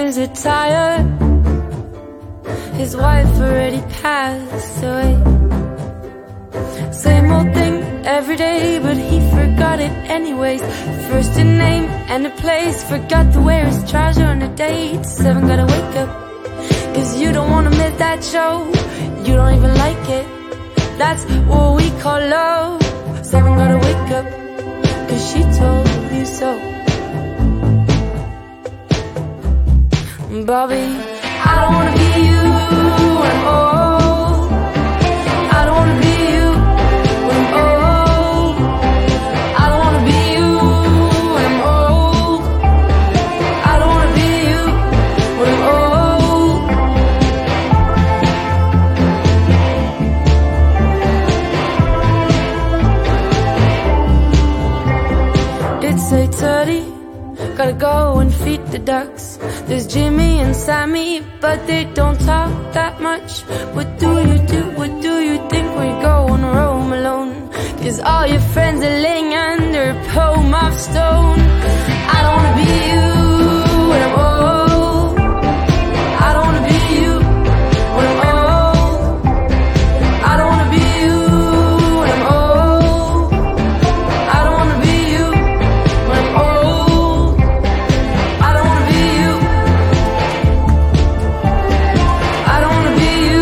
James retired. His wife already passed away. Same old thing every day, but he forgot it anyways. First a name and a place, forgot to wear his trouser on a date. 7 gotta wake up, cause you don't wanna miss that show. You don't even like it, that's what we call love. 7 gotta wake up, cause she told you so. Bobby, I don't wanna be you when I'm old. I don't wanna be you when I'm old. I don't wanna be you when I'm old. I don't wanna be you when I'm old. It's 8:30, gotta go and feed the ducks. There's Jimmy and Sammy, but they don't talk that much. What do? What do you think when you go on a roam alone? Cause all your friends are laying under a pole of stone. I don't wanna be you when I'm old. I don't wanna be you when I'm old. I don't wanna be you when I'm old. I don't wanna be you when I'm old. I don't wanna be you. I don't wanna be you.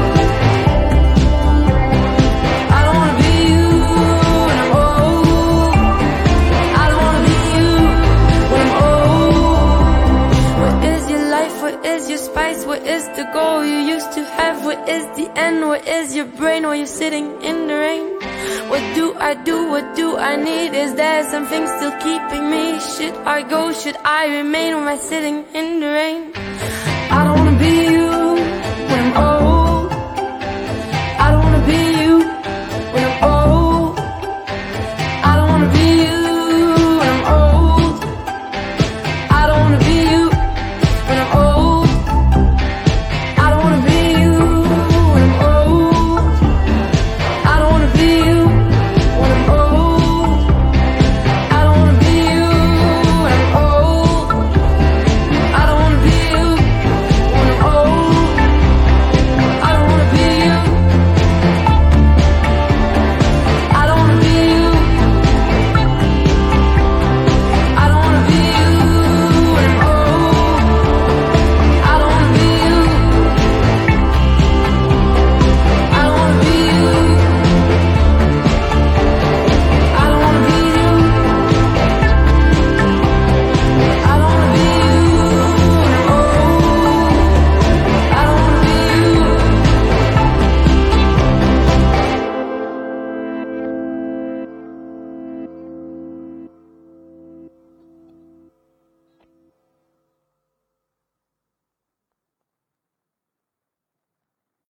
I don't wanna be you when I'm old. I don't wanna be you when I'm old. What is your life? What is your spice? What is the goal you used to have? What is the end? What is your brain while you're sitting in the rain? What do I do? What do I need? Is there something still keeping me? Should I go? Should I remain? Am I sitting in the rain?